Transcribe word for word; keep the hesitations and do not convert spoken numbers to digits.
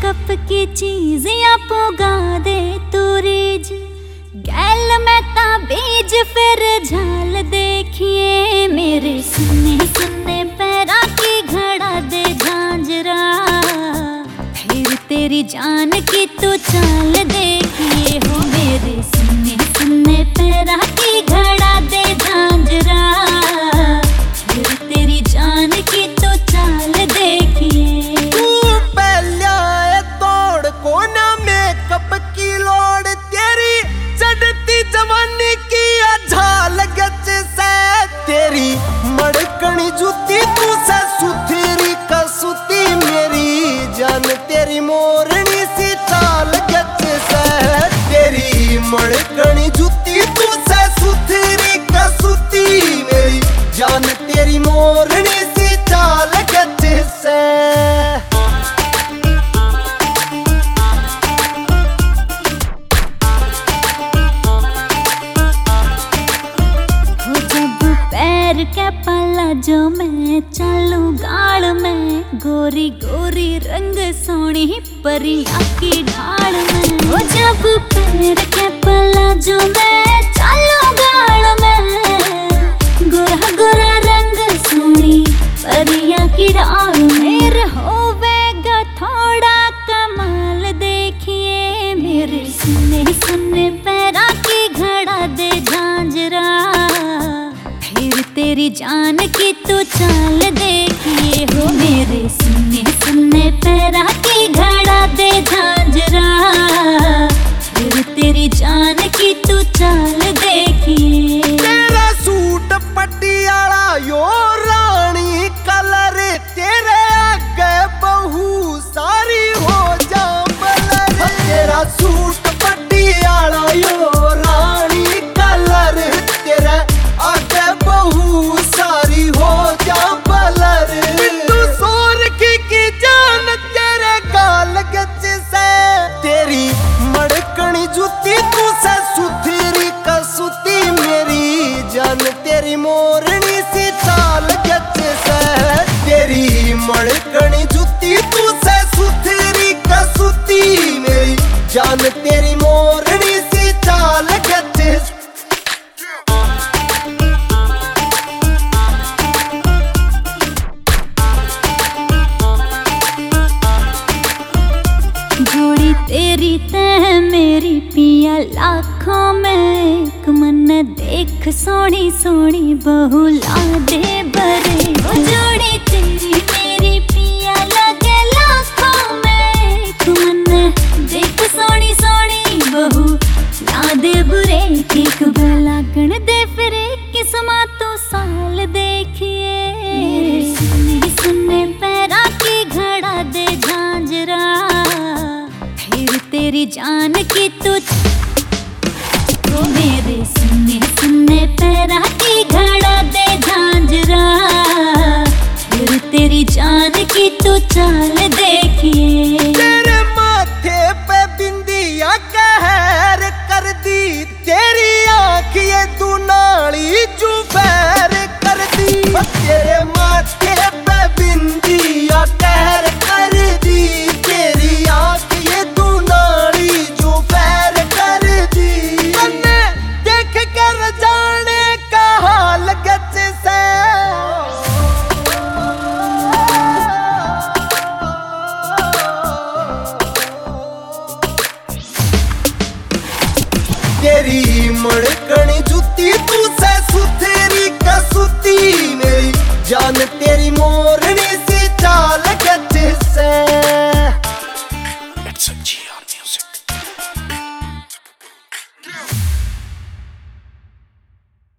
Makeup की चीजियां पोगा दे तू रीज गैल मैं ता बीज फिर झाल देखिए मेरे सुने सुने पैरा की घड़ा दे झांझरा फिर तेरी जान की तू चाल देखिए हो मेरे सुने सुने पैरा की घड़ा दे झांझरा फिर तेरी जान की तू चाल देखिए। तू पहला तोड़ को ना मेकअप की लोड़ तेरी चढ़ती जवानी की झाल गच से तेरी मड़कनी जूती तू से सुथरी कसूती मेरी जान तेरी मोरनी सी चाल गच से तेरी मड़कनी जूती तू से सुथरी कसूती मेरी जान तेरी मोरनी सी चाल गच से। के पला जो मैं चलू गाल में गोरी गोरी रंग सोनी परिया की ढाल में वो जब पैर के पला जो मैं चलू गाल में गोरा गोरा रंग सोनी परिया की ढाल में होवेगा थोड़ा कमाल देखिए मेरे सुने सुने पैरा की घड़ा दे झांझरा तेरी जान की तू चाल देखिए हो मेरे सुने सुने पैरा की घड़ा दे झांझरा फिर तेरी जान की तू चाल देखिए। तेरा सूट पटियाला यो रानी कलर तेरे आगे बहु सारी हो जा बलर तेरा सूट पटियाला यो रानी कलर तेरे आगे बहु सारी हो जा बलर तू सोर की की जान तेरे गाल गच से तेरी मड़कनी जूती तू से सुथरी कसूती मेरी जान तेरी मोरनी सी चाल गच से तेरी मड़कनी जूती तू से सुथरी कसूती मेरी जान तेरी मोरनी सी चाल गच से। जोड़ी तेरी तह मेरी पिया लाखों में एक मन देख सोनी सोनी बहु ला दे बरे जोड़ी तेरी मेरी पिया लगे लाखों में एक मन देख सोनी सोनी बहु ला दे बुरे एक लागण दे फिर किस्मा तो साल देखिए सुने सुने पैरा की घड़ा दे झांझरा फिर तेरी जान की तू तो मेरे सुने सुने पैरा की घड़ा दे झांझरा फिर तेरी जान की तू चाल देखिए। तेरे माथे पे बिंदिया कहर कर दी तेरी आँख ये तू नाली जुबैर कर दी तेरे माथे पे बिंदिया कहर कर दी तेरी आँख ये तू नाली जुबैर कर दी तन्ने देख कर जाने का हाल गच से तेरी मड़कनी जूती तू से सुथरी कसूती मेरी जान तेरी मोरनी सी